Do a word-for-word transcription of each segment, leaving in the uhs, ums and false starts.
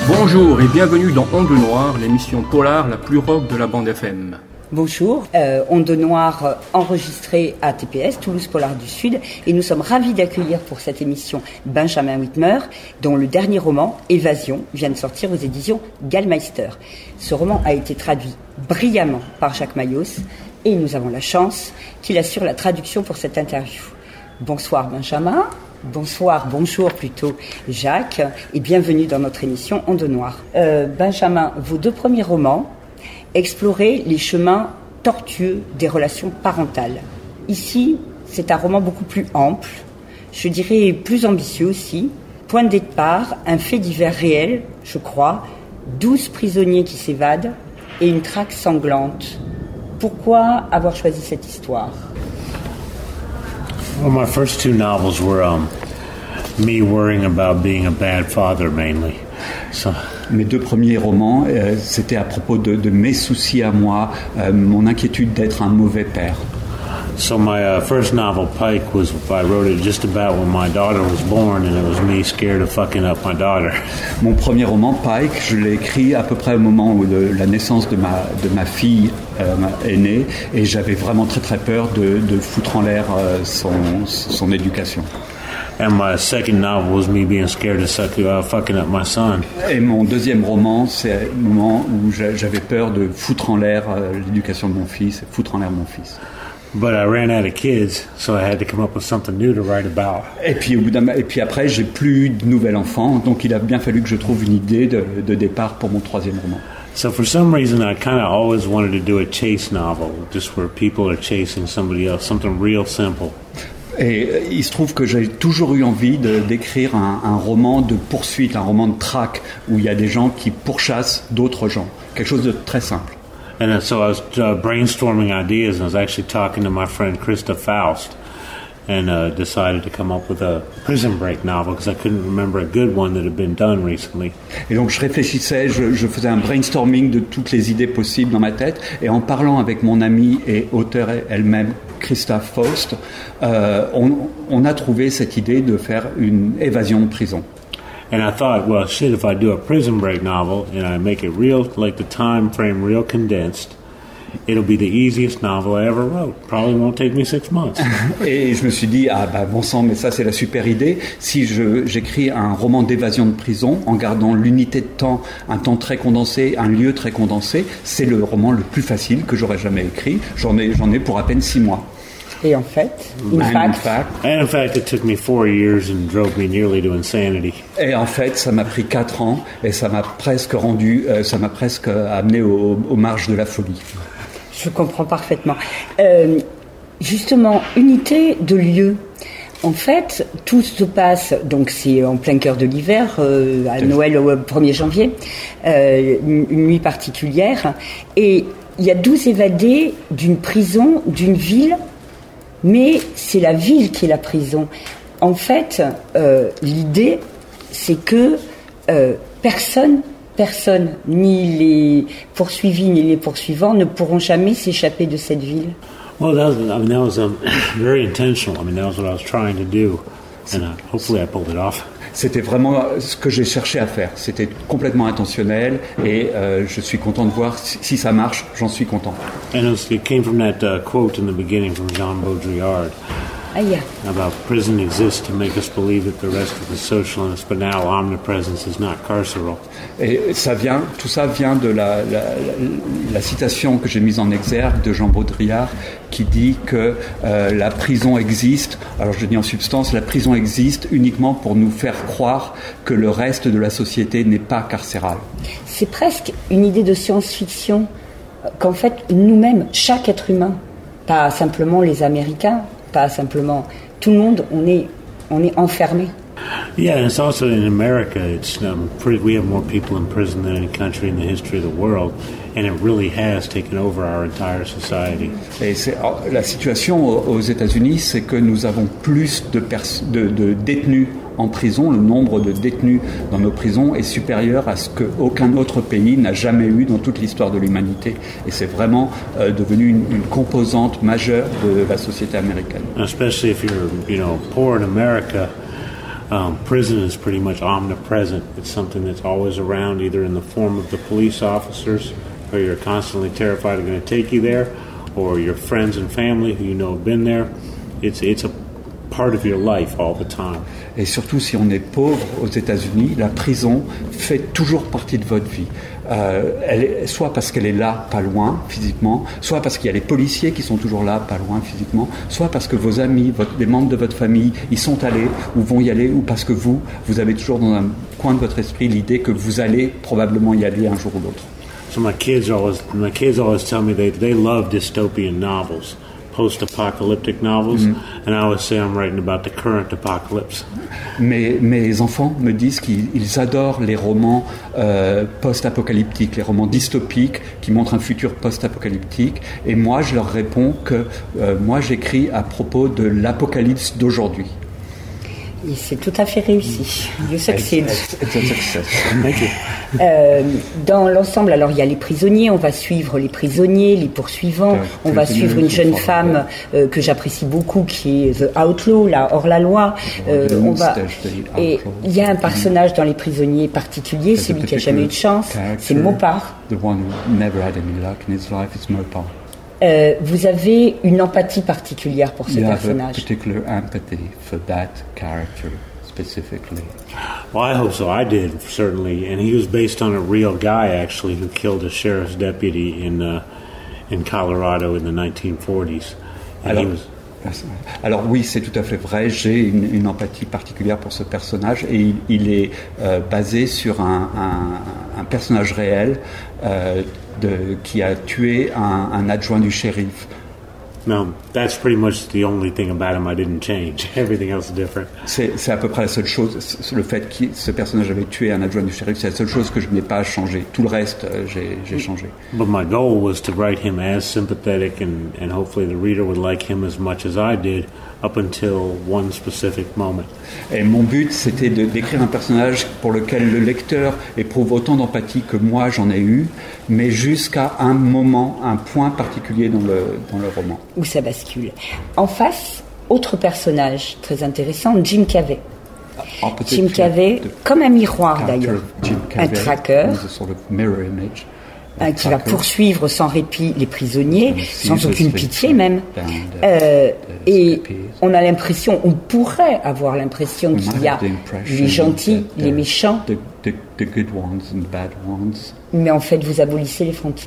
Bonjour et bienvenue dans Onde Noire, l'émission polar la plus rock de la bande F M. Bonjour, euh, Onde Noire euh, enregistrée à T P S, Toulouse Polar du Sud, et nous sommes ravis d'accueillir pour cette émission Benjamin Whitmer, dont le dernier roman, Évasion, vient de sortir aux éditions Gallmeister. Ce roman a été traduit brillamment par Jacques Mayos, et nous avons la chance qu'il assure la traduction pour cette interview. Bonsoir Benjamin. Bonsoir, bonjour plutôt Jacques, et bienvenue dans notre émission Onde Noire. Euh, Benjamin, vos deux premiers romans exploraient les chemins tortueux des relations parentales. Ici, c'est un roman beaucoup plus ample, je dirais plus ambitieux aussi. Point de départ, un fait divers réel, je crois, douze prisonniers qui s'évadent et une traque sanglante. Pourquoi avoir choisi cette histoire ? Well, my first two novels were um, me worrying about being a bad father, mainly. So. Mes deux premiers romans, euh, c'était à propos de, de mes soucis à moi, euh, mon inquiétude d'être un mauvais père. So my uh, first novel, Pike, was I wrote it just about when my daughter was born, and it was me scared of fucking up my daughter. Mon premier roman, Pike, je l'ai écrit à peu près au moment où de la naissance de ma de ma fille euh, est née, et j'avais vraiment très très peur de, de foutre en l'air euh, son son éducation. And my second novel was me being scared of suck, uh, fucking up my son. Et mon deuxième roman, c'est le moment où j'avais peur de foutre en l'air euh, l'éducation de mon fils, foutre en l'air mon fils. But I ran out of kids, so I had to come up with something new to write about. Et puis, au bout d'un, et puis après, j'ai plus de nouvel enfant, donc il a bien fallu que je trouve une idée de, de départ pour mon troisième roman. So for some reason, I kind of always wanted to do a chase novel, just where people are chasing somebody else, something real simple. Et il se trouve que j'ai toujours eu envie de, d'écrire un, un roman de poursuite, un roman de traque, où il y a des gens qui pourchassent d'autres gens. Quelque chose de très simple. And so I was uh, brainstorming ideas, and I was actually talking to my friend Krista Faust, and uh, decided to come up with a Prison Break novel because I couldn't remember a good one that had been done recently. Et donc je réfléchissais, je, je faisais un brainstorming de toutes les idées possibles dans ma tête, et en parlant avec mon amie et auteure elle-même, Krista Faust, euh, on, on a trouvé cette idée de faire une évasion de prison. And I thought, well, shit, if I do a Prison Break novel and I make it real, like the time frame real condensed, it'll be the easiest novel I ever wrote. Probably won't take me six months. Et je me suis dit, ah bah bon sang, mais ça c'est la super idée. Si je, j'écris un roman d'évasion de prison en gardant l'unité de temps, un temps très condensé, un lieu très condensé, c'est le roman le plus facile que j'aurais jamais écrit. J'en ai, j'en ai pour à peine six mois. Et en fait, in And fact, in fact, And in fact, it took me four years and drove me nearly to insanity. et en fait, ça m'a pris quatre ans et ça m'a presque rendu, euh, ça m'a presque amené au, aux marges de la folie. je comprends parfaitement. Euh, justement, unité de lieu. En fait, tout se passe, donc c'est en plein cœur de l'hiver, euh, à Noël au premier janvier, euh, une, une nuit particulière, et il y a douze évadés d'une prison, d'une ville, mais c'est la ville qui est la prison. En fait, euh, l'idée, c'est que euh, personne, personne, ni les poursuivis ni les poursuivants ne pourront jamais s'échapper de cette ville. Well, that was, I mean, that was um, very intentional. I mean, that was what I was trying to do, and uh, hopefully I pulled it off. C'était vraiment ce que j'ai cherché à faire. C'était complètement intentionnel et euh, je suis content de voir si, si ça marche. J'en suis content. And it, was, it came from that uh, quote in the beginning from Jean Baudrillard Ah, yeah. about prison exists to make us believe that the rest of the socialist, but now omnipresence is not carceral. Et ça vient, tout ça vient de la, la, la, la citation que j'ai mise en exergue de Jean Baudrillard qui dit que euh, la prison existe, alors je dis en substance, la prison existe uniquement pour nous faire croire que le reste de la société n'est pas carcéral. C'est presque une idée de science-fiction qu'en fait, nous-mêmes, chaque être humain, pas simplement les Américains, pas simplement tout le monde, on est, on est enfermé. Yeah, and it's also in America. It's um, pretty, we have more people in prison than any country in the history of the world, and it really has taken over our entire society. Et c'est, la situation aux États-Unis, c'est que nous avons plus de, pers- de, de détenus en prison. Le nombre de détenus dans nos prisons est supérieur à ce qu'aucun autre pays n'a jamais eu dans toute l'histoire de l'humanité. Et c'est vraiment euh, devenu une, une composante majeure de la société américaine. Especially if you're, you know, poor in America. Um, prison is pretty much omnipresent. It's something that's always around, either in the form of the police officers, who you're constantly terrified are going to take you there, or your friends and family who you know have been there. It's it's a part of your life all the time. Et surtout, si on est pauvre aux États-Unis, la prison fait toujours partie de votre vie. Euh, elle est, soit parce qu'elle est là, pas loin, physiquement, soit parce qu'il y a les policiers qui sont toujours là, pas loin, physiquement, soit parce que vos amis, votre, les membres de votre famille, ils sont allés ou vont y aller, ou parce que vous, vous avez toujours dans un coin de votre esprit l'idée que vous allez probablement y aller un jour ou l'autre. So my kids always, my kids always tell me they they love dystopian novels, post-apocalyptic novels, mm-hmm. and I always say I'm writing about the current apocalypse. Mes, mes enfants me disent qu'ils ils adorent les romans euh, post-apocalyptiques, les romans dystopiques qui montrent un futur post-apocalyptique. Et moi, je leur réponds que euh, moi, j'écris à propos de l'apocalypse d'aujourd'hui. Et c'est tout à fait réussi. You succeed. It's, it's a success. Thank you. Euh, dans l'ensemble, alors il y a les prisonniers, on va suivre les prisonniers, les poursuivants, on va suivre une jeune femme euh, que j'apprécie beaucoup qui est The Outlaw, la hors-la-loi. Euh, on va... Et il y a un personnage dans les prisonniers particulier, celui qui n'a jamais eu de chance, c'est Mopar. The one who never had any luck in his life is Mopar. Euh, vous avez une empathie particulière pour ce you personnage. Have a particular empathy for that character specifically. Well, I hope so. I did, certainly. And he was based on a real guy, actually, who killed a sheriff's deputy in uh, in Colorado in the nineteen forties. And Alors, he was... Alors oui, c'est tout à fait vrai. J'ai une, une empathie particulière pour ce personnage et il, il est euh, basé sur un, un, un personnage réel euh, de, qui a tué un, un adjoint du shérif. No, that's pretty much the only thing about him I didn't change. Everything else is different. C'est, c'est à peu près la seule chose. Le fait que ce personnage avait tué un adjoint du shérif, c'est la seule chose que je n'ai pas changé. Tout le reste, euh, j'ai, j'ai changé. But my goal was to write him as sympathetic and, and hopefully the reader would like him as much as I did up until one specific moment. Et mon but, c'était de, d'écrire un personnage pour lequel le lecteur éprouve autant d'empathie que moi j'en ai eu, mais jusqu'à un moment, un point particulier dans le, dans le roman. Où ça bascule. En face, autre personnage très intéressant, Jim Cavey. Ah, Jim Cavey, comme un miroir d'ailleurs, Cavey, un tracker, sort of mirror image, un qui va poursuivre sans répit les prisonniers, sans aucune pitié même. Euh, et on a l'impression, on pourrait avoir l'impression qu'il y a les gentils, les méchants, the, the, the good ones and the bad ones. Mais en fait, vous abolissez les frontières.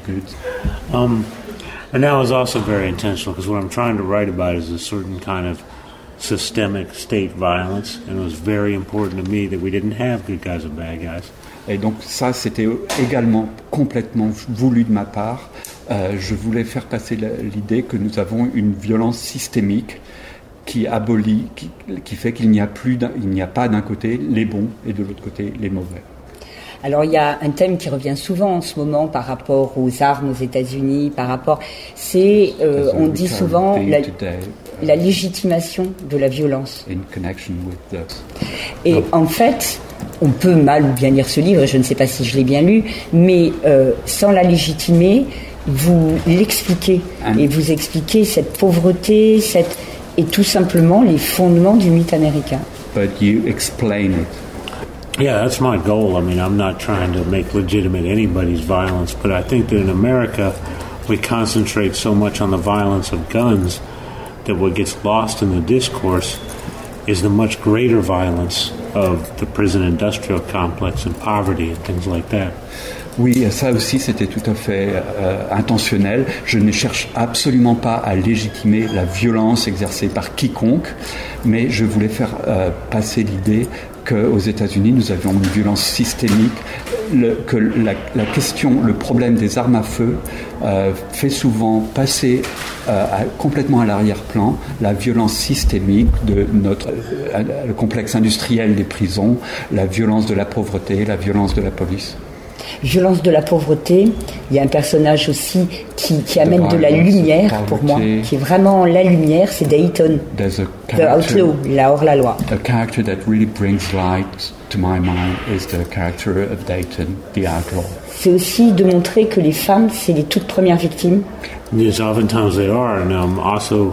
Um, and that was also very intentional because what I'm trying to write about is a certain kind of systemic state violence, and it was very important to me that we didn't have good guys and bad guys. Et donc ça, c'était également complètement voulu de ma part. Euh, je voulais faire passer l'idée que nous avons une violence systémique qui abolit, qui, qui fait qu'il n'y a plus, il n'y a pas d'un côté les bons et de l'autre côté les mauvais. Alors il y a un thème qui revient souvent en ce moment par rapport aux armes aux États-Unis, par rapport, c'est, euh, on dit souvent la, la légitimation de la violence. In connection with the... Et en fait, on peut mal ou bien lire ce livre, et je ne sais pas si je l'ai bien lu, mais euh, sans la légitimer, vous l'expliquez And et vous expliquez cette pauvreté, cette et tout simplement les fondements du mythe américain. But you explain it. Yeah, that's my goal. I mean, I'm not trying to make legitimate anybody's violence, but I think that in America, we concentrate so much on the violence of guns that what gets lost in the discourse is the much greater violence of the prison industrial complex and poverty and things like that. Oui, ça aussi c'était tout à fait euh, intentionnel. Je ne cherche absolument pas à légitimer la violence exercée par quiconque, mais je voulais faire euh, passer l'idée qu'aux États-Unis nous avions une violence systémique, le, que la, la question, le problème des armes à feu euh, fait souvent passer euh, à, complètement à l'arrière-plan la violence systémique de notre euh, le complexe industriel des prisons, la violence de la pauvreté, la violence de la police. Violence de la pauvreté, il y a un personnage aussi qui, qui amène de la lumière pour moi, qui est vraiment la lumière, c'est Dayton, The Outlaw, la hors-la-loi. A character that really brings light to my mind is the character of Dayton, the Outlaw. C'est aussi de montrer que les femmes, c'est les toutes premières victimes. Yes, oftentimes they are, and um, also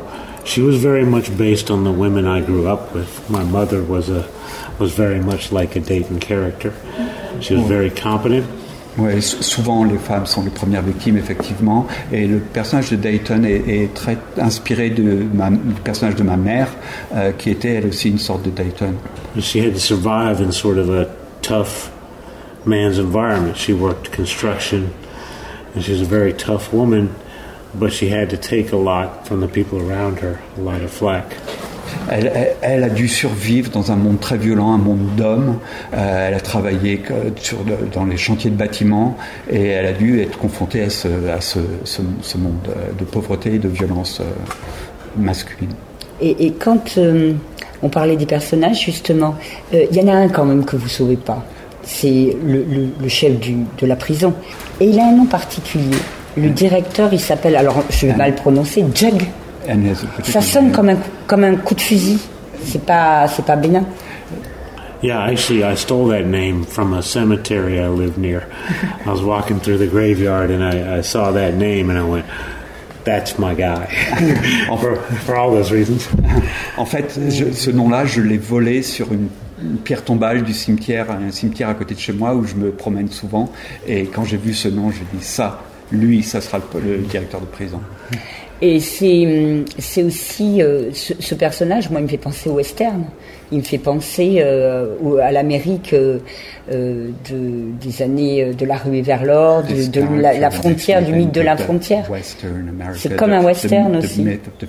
She was very much based on the women I grew up with. My mother was a was very much like a Dayton character. She was very competent. Ouais, souvent les femmes sont les premières victimes effectivement, et le personnage de Dayton est, est très inspiré de ma, du personnage de ma mère, euh, qui était elle aussi une sorte de Dayton. She had to survive in sort of a tough man's environment. She worked construction, and she was a very tough woman, but she had to take a lot from the people around her, a lot of flack. Elle, elle, elle a dû survivre dans un monde très violent, un monde d'hommes. Euh, elle a travaillé sur, dans les chantiers de bâtiments et elle a dû être confrontée à ce, à ce, ce, ce monde de pauvreté et de violence euh, masculine. Et, et quand euh, on parlait des personnages, justement, il euh, y en a un quand même que vous ne sauvez pas. C'est le, le, le chef du, de la prison. Et il a un nom particulier. Le directeur, il s'appelle, alors je vais mal prononcer, Jug. Ça sonne comme un, comme un coup de fusil. C'est pas, c'est pas bénin. Yeah, actually, I stole that name from a cemetery I live near. I was walking through the graveyard and I, I saw that name and I went, that's my guy. for, for all those reasons. En fait, je, ce nom-là, je l'ai volé sur une, une pierre tombale du cimetière, un cimetière à côté de chez moi où je me promène souvent. Et quand j'ai vu ce nom, j'ai dit ça, lui, ça sera le, le directeur de prison. Et c'est, c'est aussi, euh, ce, ce personnage, moi, il me fait penser au western. Il me fait penser euh, à l'Amérique euh, de, des années de la ruée vers l'or, de, de la, la frontière, du mythe de la frontière. C'est comme un western aussi.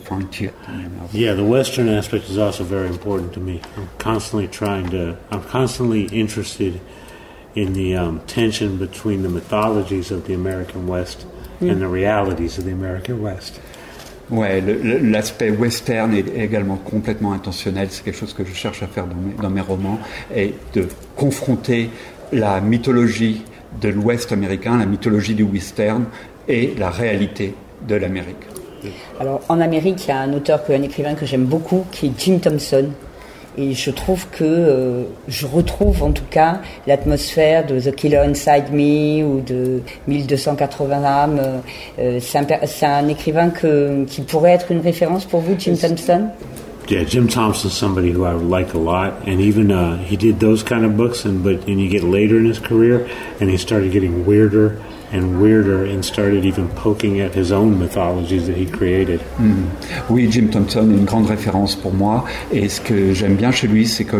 Yeah, the western aspect is also very important to me. I'm constantly trying to, I'm constantly interested in the um, tension between the mythologies of the American West mm. and the realities of the American West. Ouais, le, l'aspect western est également complètement intentionnel. C'est quelque chose que je cherche à faire dans mes, dans mes romans, et de confronter la mythologie de l'Ouest américain, la mythologie du western et la réalité de l'Amérique. Alors, en Amérique, il y a un auteur, un écrivain que j'aime beaucoup, qui est Jim Thompson. Et je trouve que euh, je retrouve en tout cas l'atmosphère de The Killer Inside Me ou de mille deux cent quatre-vingts âmes. Euh, c'est, un, c'est un écrivain que, qui pourrait être une référence pour vous, Jim Thompson? Yeah, Jim Thompson's somebody who I like a lot, and even uh, he did those kind of books, and but and you get later in his career, and he started getting weirder and weirder and started even poking at his own mythologies that he created. Mm. Oui, Jim Thompson est une grande référence pour moi, et ce que j'aime bien chez lui, c'est que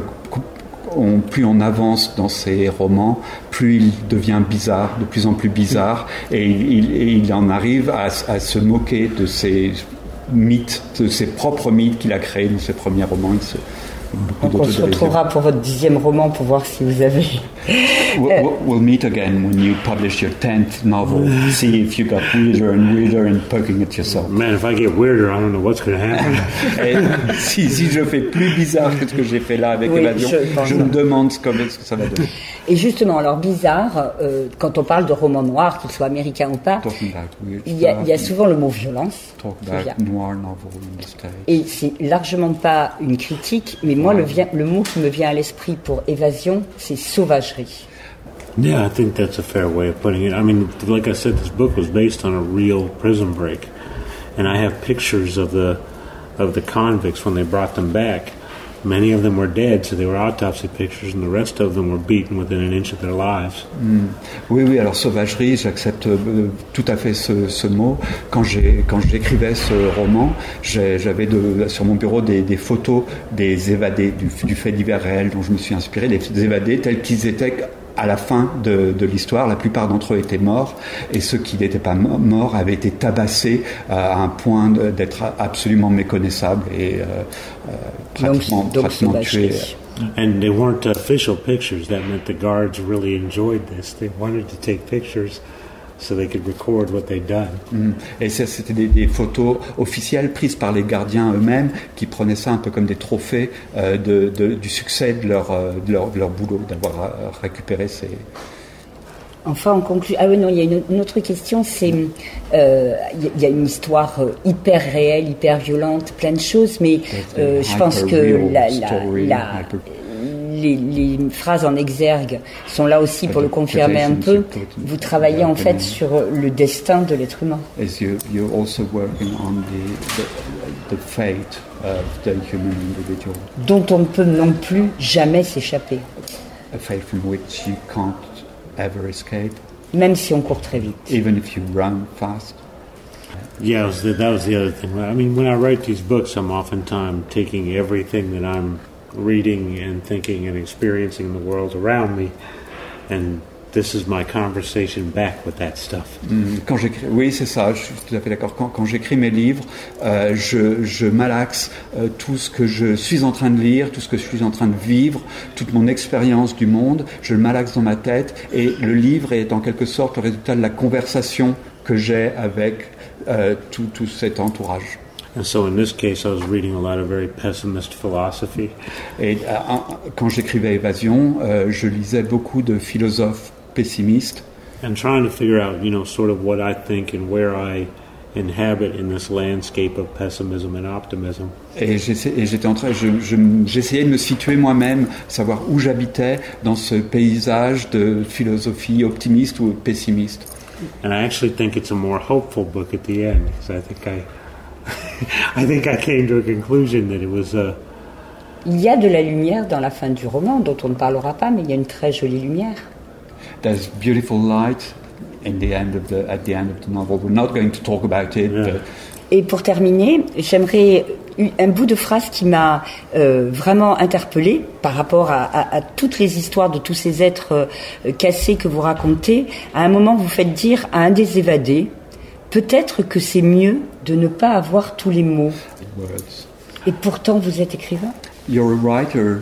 on, plus on avance dans ses romans, plus il devient bizarre, de plus en plus bizarre, et il, il, et il en arrive à, à se moquer de ses mythes, de ses propres mythes qu'il a créés dans ses premiers romans. Il se, Donc on se retrouvera pour votre dixième roman pour voir si vous avez... we'll, we'll meet again when you publish your tenth novel. See if you got weirder and weirder and poking at yourself. Man, if I get weirder, I don't know what's going to happen. Et si, si je fais plus bizarre que ce que j'ai fait là avec oui, Évasion, je, je me demande ce que, ce que ça va donner. Et justement, alors bizarre, euh, quand on parle de romans noirs, qu'ils soient américains ou pas, il y, a, il y a souvent le mot violence. Noir novel in the States. Et c'est largement pas une critique, mais moi, le, vient, le mot qui me vient à l'esprit pour Évasion, c'est sauvagerie. Yeah, I think that's a fair way of putting it. I mean, like I said, this book was based on a real prison break, and I have pictures of the of the convicts when they brought them back. Many of them were dead, so they were autopsy pictures, and the rest of them were beaten within an inch of their lives. Mm. Oui, oui. Alors sauvagerie, j'accepte euh, tout à fait ce, ce mot. Quand j'ai quand j'écrivais ce roman, j'ai, j'avais de, sur mon bureau des, des photos des évadés du, du fait divers réel dont je me suis inspiré, des évadés tels qu'ils étaient à la fin de, de l'histoire. La plupart d'entre eux étaient morts, et ceux qui n'étaient pas morts avaient été tabassés à un point de, d'être absolument méconnaissables et euh, euh, pratiquement, donc, pratiquement donc, tués. And they weren't official pictures. That meant the guards really enjoyed this. They wanted to take pictures so they could record what they'd done. Mm. Et ça, c'était des, des photos officielles prises par les gardiens eux-mêmes, qui prenaient ça un peu comme des trophées euh, de, de, du succès de leur, de leur, de leur boulot, d'avoir récupéré ces... Enfin, en conclusion, ah oui, non, il y a une, une autre question, c'est, il euh, y, y a une histoire hyper réelle, hyper violente, plein de choses, mais euh, je pense que la, la, la, les, les phrases en exergue sont là aussi pour le confirmer un peu. Vous travaillez en fait sur le destin de l'être humain. As you, you're also working on the, the, the fate of the human individual. Dont on ne peut non plus jamais s'échapper. A fate from which you can't ever escape. Même si on court très vite. Even if you run fast. Yeah, was the, that was the other thing. I mean, when I write these books, I'm oftentimes taking everything that I'm reading and thinking and experiencing the world around me, and this is my conversation back with that stuff. Quand j'écris, oui, c'est ça. Je suis tout à fait d'accord. Quand, quand j'écris mes livres, euh, je, je malaxe euh, tout ce que je suis en train de lire, tout ce que je suis en train de vivre, toute mon expérience du monde. Je le malaxe dans ma tête, et le livre est en quelque sorte le résultat de la conversation que j'ai avec euh, tout, tout cet entourage. And so in this case, I was reading a lot of very pessimist philosophy. Et euh, quand j'écrivais Évasion, euh, je lisais beaucoup de philosophes pessimistes. And trying to figure out, you know, sort of what I think and where I inhabit in this landscape of pessimism and optimism. Et, et j'étais en train, je, je, j'essayais de me situer moi-même, savoir où j'habitais dans ce paysage de philosophie optimiste ou pessimiste. And I actually think it's a more hopeful book at the end, because I think I, I think I came to a conclusion that it was a. Il y a de la lumière dans la fin du roman, dont on ne parlera pas, mais il y a une très jolie lumière. There's beautiful light in the end of the, at the end of the novel. We're not going to talk about it. Yeah. But... Et pour terminer, j'aimerais un bout de phrase qui m'a euh, vraiment interpellée par rapport à, à, à toutes les histoires de tous ces êtres euh, cassés que vous racontez. À un moment, vous faites dire à un des évadés, peut-être que c'est mieux de ne pas avoir tous les mots. Words. Et pourtant, vous êtes écrivain. You're a writer.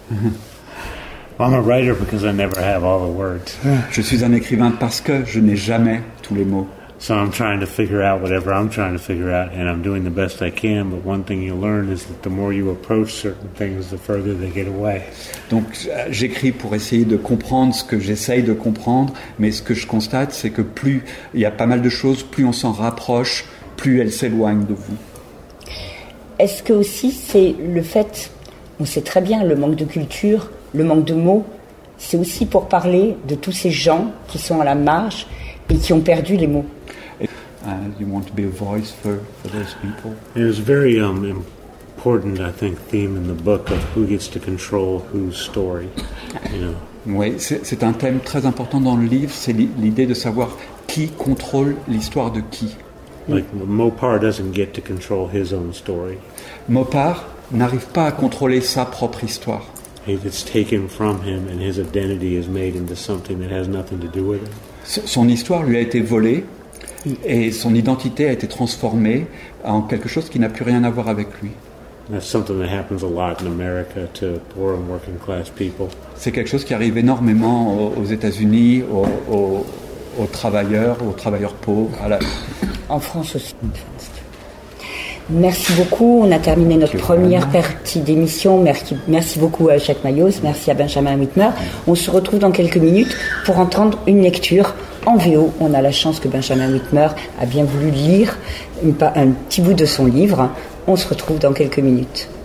I'm a writer because I never have all the words. Je suis un écrivain parce que je n'ai jamais tous les mots. So I'm trying to figure out whatever I'm trying to figure out, and I'm doing the best I can, but one thing you learn is that the more you approach certain things, the further they get away. Donc j'écris pour essayer de comprendre ce que j'essaye de comprendre, mais ce que je constate, c'est que plus il y a pas mal de choses, plus on s'en rapproche, plus elles s'éloignent de vous. Est-ce que aussi c'est le fait, on sait très bien le manque de culture, le manque de mots, c'est aussi pour parler de tous ces gens qui sont à la marge et qui ont perdu les mots. And you want to be a voice for, for those people. There's a very um, important, I think, theme in the book of who gets to control whose story. You know. Oui, c'est, c'est un thème très important dans le livre, c'est l'idée de savoir qui contrôle l'histoire de qui. Like Mopar doesn't get to control his own story. Mopar n'arrive pas à contrôler sa propre histoire. It's taken from him, and his identity is made into something that has nothing to do with him. Son histoire lui a été volée et son identité a été transformée en quelque chose qui n'a plus rien à voir avec lui. That's something that happens a lot in America to poor and working class people. C'est quelque chose qui arrive énormément aux États-Unis, aux, aux, aux travailleurs, aux travailleurs pauvres. À la... En France aussi. Merci beaucoup. On a terminé notre première partie d'émission. Merci, merci beaucoup à Jacques Mayos. Merci à Benjamin Whitmer. On se retrouve dans quelques minutes pour entendre une lecture en V O. On a la chance que Benjamin Whitmer a bien voulu lire un petit bout de son livre. On se retrouve dans quelques minutes.